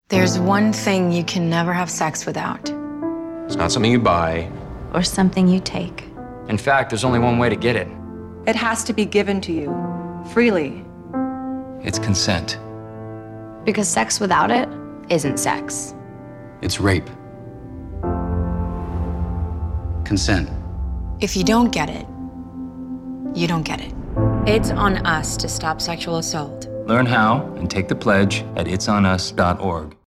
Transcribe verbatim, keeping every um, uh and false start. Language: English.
There's one thing you can never have sex without. It's not something you buy. Or something you take. In fact, there's only one way to get it. It has to be given to you, freely. It's consent. Because sex without it isn't sex. It's rape. Consent. If you don't get it, you don't get it. It's on us to stop sexual assault. Learn how and take the pledge at its on us dot org.